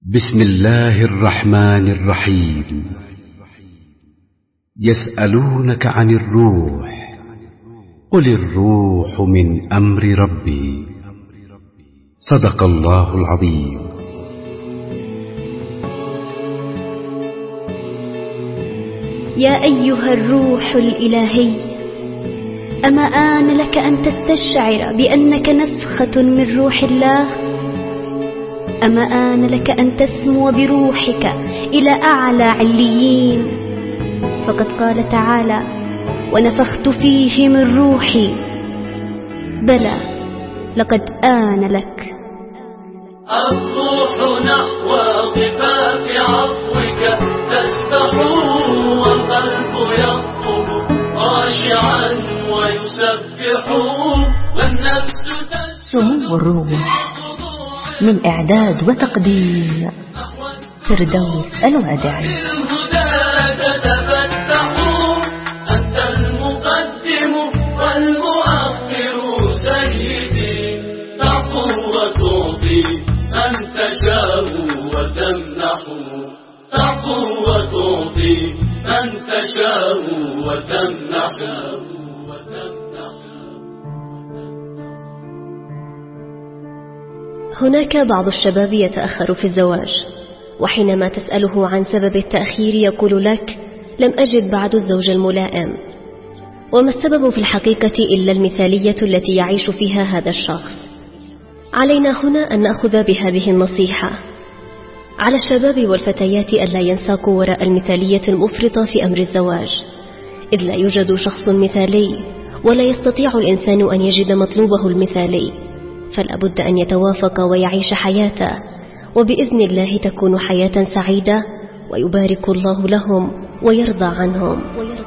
بسم الله الرحمن الرحيم. يسألونك عن الروح، قل الروح من أمر ربي. صدق الله العظيم. يا أيها الروح الإلهي، أما آن لك أن تستشعر بأنك نفخة من روح الله؟ أما آن لك أن تسمو بروحك إلى أعلى عليين؟ فقد قال تعالى: ونفخت فيه من روحي. بلى، لقد آن لك. الروح نحو ضفاف عفوك تسبح، والقلب يخطب خاشعا ويسبح، والنفس سمو الروح من إعداد وتقديم فردوس الوادعي. أنت المقدم والمؤخر سيدي، تعفو وتعطي من تشاء وتمنح، تعفو وتعطي من تشاء وتمنح. هناك بعض الشباب يتأخر في الزواج، وحينما تسأله عن سبب التأخير يقول لك: لم أجد بعد الزوج الملائم. وما السبب في الحقيقة إلا المثالية التي يعيش فيها هذا الشخص. علينا هنا أن نأخذ بهذه النصيحة. على الشباب والفتيات ألا ينساقوا وراء المثالية المفرطة في أمر الزواج، إذ لا يوجد شخص مثالي، ولا يستطيع الإنسان أن يجد مطلوبه المثالي، فلا بد أن يتوافق ويعيش حياته، وبإذن الله تكون حياة سعيدة، ويبارك الله لهم ويرضى عنهم.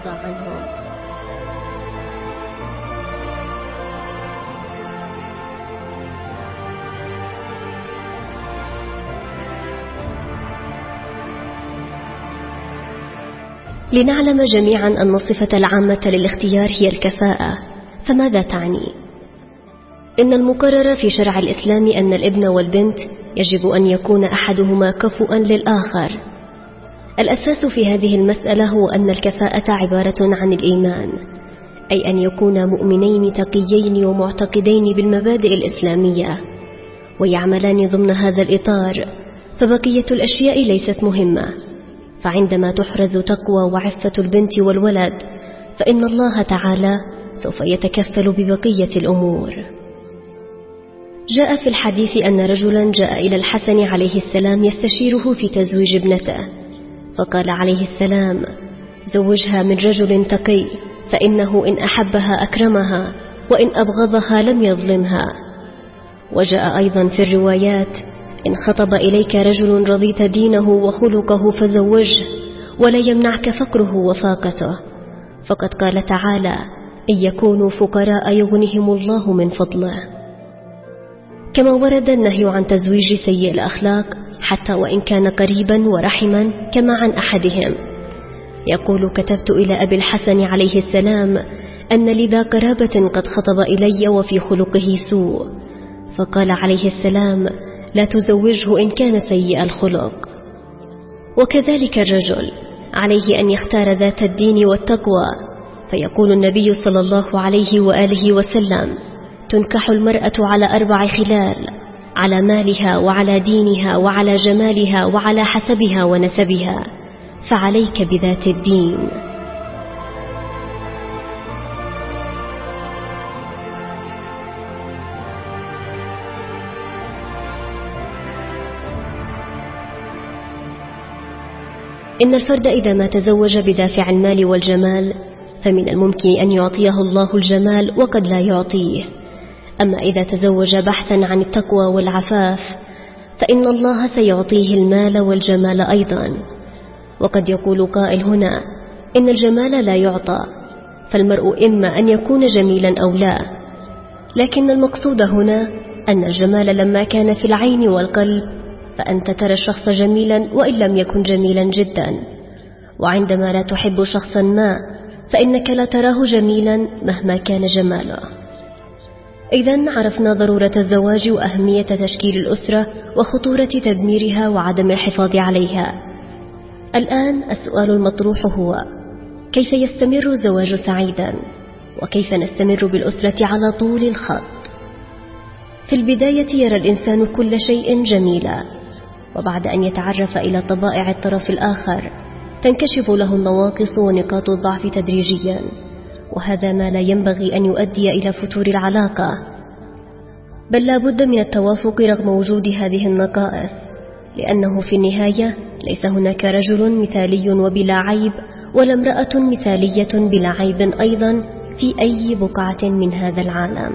لنعلم جميعا أن الصفة العامة للاختيار هي الكفاءة، فماذا تعني؟ إن المقرر في شرع الإسلام أن الابن والبنت يجب أن يكون أحدهما كفؤا للآخر. الأساس في هذه المسألة هو أن الكفاءة عبارة عن الإيمان، أي أن يكونا مؤمنين تقيين ومعتقدين بالمبادئ الإسلامية، ويعملان ضمن هذا الإطار، فبقية الأشياء ليست مهمة. فعندما تحرز تقوى وعفة البنت والولد، فإن الله تعالى سوف يتكفل ببقية الأمور. جاء في الحديث أن رجلا جاء إلى الحسن عليه السلام يستشيره في تزويج ابنته، فقال عليه السلام: زوجها من رجل تقي، فإنه إن أحبها أكرمها، وإن أبغضها لم يظلمها. وجاء أيضا في الروايات: إن خطب إليك رجل رضيت دينه وخلقه فزوجه، ولا يمنعك فقره وفاقته، فقد قال تعالى: إن يكونوا فقراء يغنهم الله من فضله. كما ورد النهي عن تزويج سيء الأخلاق حتى وإن كان قريبا ورحما، كما عن أحدهم يقول: كتبت إلى أبي الحسن عليه السلام أن لذا قرابة قد خطب إلي وفي خلقه سوء، فقال عليه السلام: لا تزوجه إن كان سيء الخلق. وكذلك الرجل عليه أن يختار ذات الدين والتقوى، فيقول النبي صلى الله عليه وآله وسلم: تنكح المرأة على 4 خلال: على مالها، وعلى دينها، وعلى جمالها، وعلى حسبها ونسبها، فعليك بذات الدين. إن الفرد إذا ما تزوج بدافع المال والجمال، فمن الممكن أن يعطيه الله الجمال وقد لا يعطيه. أما إذا تزوج بحثا عن التقوى والعفاف، فإن الله سيعطيه المال والجمال أيضا. وقد يقول قائل هنا: إن الجمال لا يعطى، فالمرء إما أن يكون جميلا أو لا. لكن المقصود هنا أن الجمال لما كان في العين والقلب، فأنت ترى الشخص جميلا وإن لم يكن جميلا جدا. وعندما لا تحب شخصا ما، فإنك لا تراه جميلا مهما كان جماله. إذن عرفنا ضرورة الزواج وأهمية تشكيل الأسرة وخطورة تدميرها وعدم الحفاظ عليها. الآن السؤال المطروح هو: كيف يستمر الزواج سعيدا؟ وكيف نستمر بالأسرة على طول الخط؟ في البداية يرى الإنسان كل شيء جميلا، وبعد أن يتعرف إلى طبائع الطرف الآخر تنكشف له النواقص ونقاط الضعف تدريجيا، وهذا ما لا ينبغي أن يؤدي إلى فتور العلاقة، بل لا بد من التوافق رغم وجود هذه النقائص، لأنه في النهاية ليس هناك رجل مثالي وبلا عيب، ولا امرأة مثالية بلا عيب أيضا في أي بقعة من هذا العالم.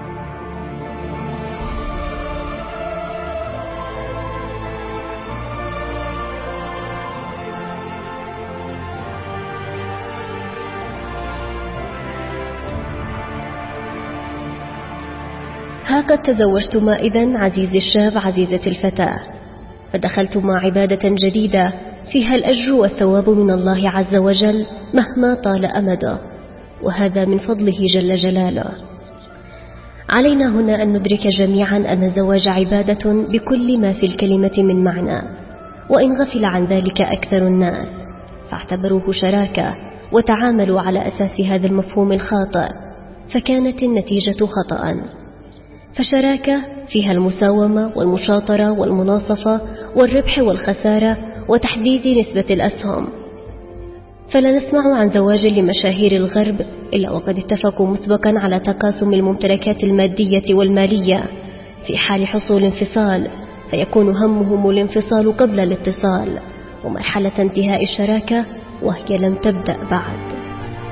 ها قد تزوجتما إذن عزيزي الشاب عزيزتي الفتاة، فدخلتما عبادة جديدة فيها الأجر والثواب من الله عز وجل مهما طال أمده، وهذا من فضله جل جلاله. علينا هنا أن ندرك جميعا أن الزواج عبادة بكل ما في الكلمة من معنى، وإن غفل عن ذلك أكثر الناس فاعتبروه شراكة وتعاملوا على أساس هذا المفهوم الخاطئ، فكانت النتيجة خطأ. فشراكة فيها المساومة والمشاطرة والمناصفة والربح والخسارة وتحديد نسبة الأسهم. فلا نسمع عن زواج لمشاهير الغرب إلا وقد اتفقوا مسبقا على تقاسم الممتلكات المادية والمالية في حال حصول انفصال، فيكون همهم الانفصال قبل الاتصال ومرحلة انتهاء الشراكة وهي لم تبدأ بعد.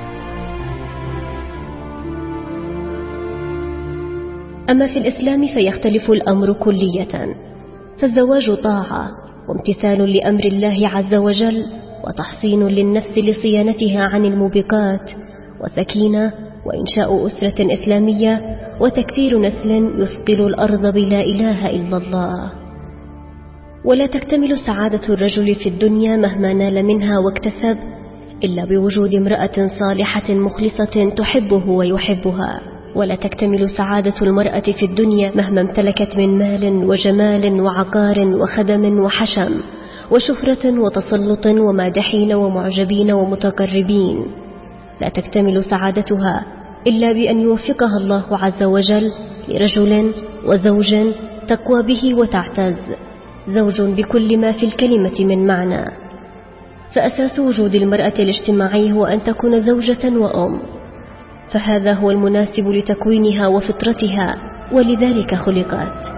أما في الإسلام فيختلف الأمر كلية، فالزواج طاعة وامتثال لأمر الله عز وجل، وتحصين للنفس لصيانتها عن الموبقات، وسكينة، وإنشاء أسرة إسلامية، وتكثير نسل يثقل الأرض بلا إله إلا الله. ولا تكتمل سعادة الرجل في الدنيا مهما نال منها واكتسب إلا بوجود امرأة صالحة مخلصة تحبه ويحبها، ولا تكتمل سعادة المرأة في الدنيا مهما امتلكت من مال وجمال وعقار وخدم وحشم وشهرة وتسلط ومادحين ومعجبين ومتقربين. لا تكتمل سعادتها إلا بأن يوفقها الله عز وجل لرجل وزوج تقوى به وتعتز، زوج بكل ما في الكلمة من معنى. فأساس وجود المرأة الاجتماعي هو أن تكون زوجة وأم، فهذا هو المناسب لتكوينها وفطرتها، ولذلك خلقت.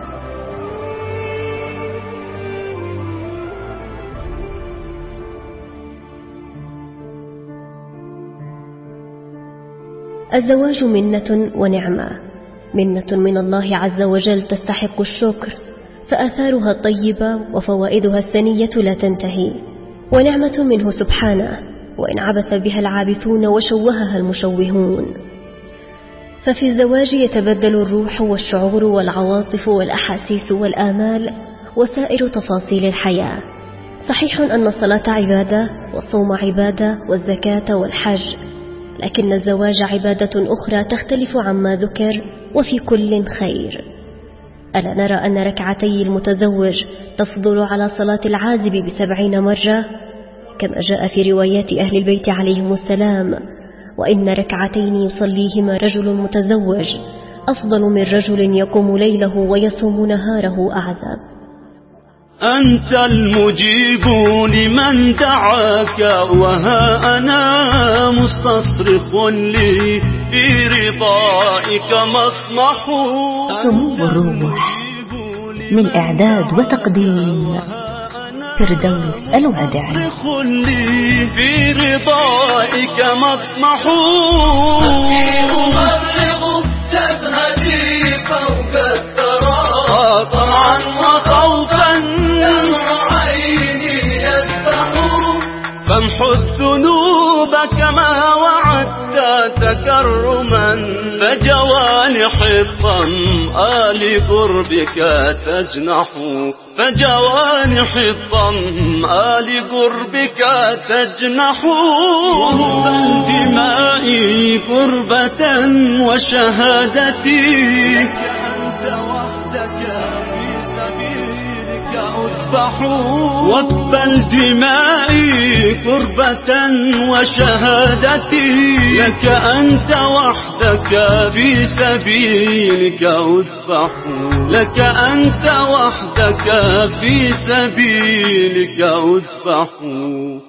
الزواج منة ونعمة، منة من الله عز وجل تستحق الشكر، فآثارها الطيبة وفوائدها الثنية لا تنتهي، ونعمة منه سبحانه وإن عبث بها العابثون وشوهها المشوهون. ففي الزواج يتبدل الروح والشعور والعواطف والأحاسيس والآمال وسائر تفاصيل الحياة. صحيح أن الصلاة عبادة والصوم عبادة والزكاة والحج، لكن الزواج عبادة أخرى تختلف عما ذكر وفي كل خير. ألا نرى أن ركعتي المتزوج تفضل على صلاة العازب ب70 مرة، كما جاء في روايات أهل البيت عليهم السلام: وإن ركعتين يصليهما رجل متزوج أفضل من رجل يقوم ليله ويصوم نهاره أعزب. أنت المجيب لمن دعاك، وها أنا مستصرخ لي في رضائك مطمح. سمو الروح، من إعداد وتقديم فردوس الوادعي. في رضائك مطمح، أفرغ جبهتي فوق الثرى طمعا وخوفا، دمع عيني يسبح. فامحو الذنوب كما وعدت تكرما، فجوانحي الظمآ لقربك تجنح فجوانح الظمآ لقربك تجنح الدماء قربة وشهادتي أنت وحدك في سبيلك أذبح واقبل دمائي قربة وشهادتي لك أنت وحدك في سبيلك أذبح لك أنت وحدك في سبيلك أذبح